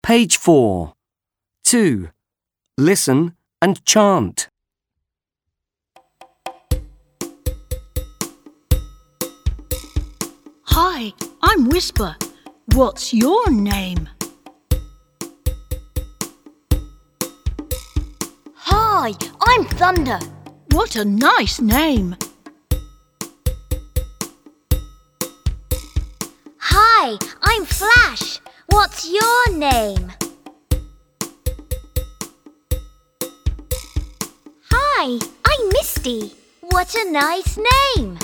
Page 4. 2. Listen and chant. Hi, I'm Whisper. What's your name? Hi, I'm Thunder. What a nice name. Hi, I'm Flash. What's your name? Hi, I'm Misty. What a nice name.